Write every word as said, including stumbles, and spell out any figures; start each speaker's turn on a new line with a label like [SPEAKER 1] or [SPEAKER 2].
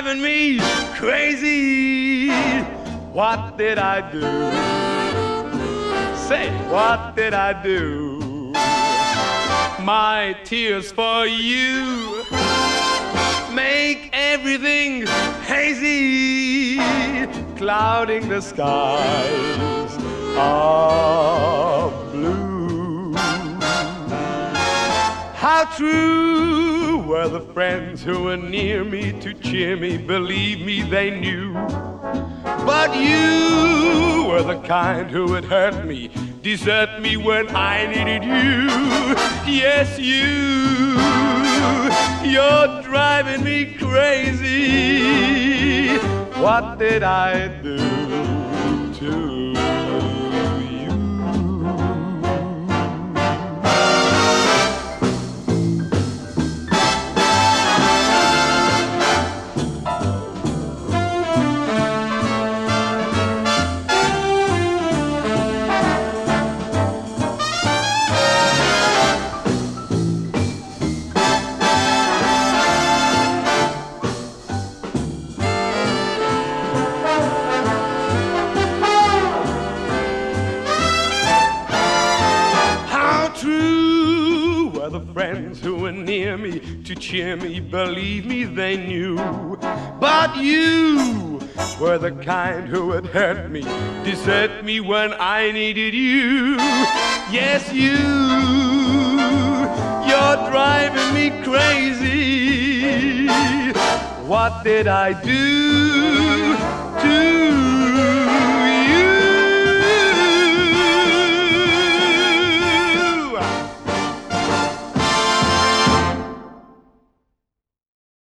[SPEAKER 1] driving me crazy. What did I do? Say, what did I do? My tears for you make everything hazy, clouding the skies of blue. How true were the friends who were near me to cheer me, believe me, they knew. But you were the kind who would hurt me, desert me when I needed you. Yes, you, you're driving me crazy. What did I do to you? Friends who were near me to cheer me, believe me, they knew. But you were the kind who would hurt me, desert me when I needed you. Yes, you, you're driving me crazy. What did I do to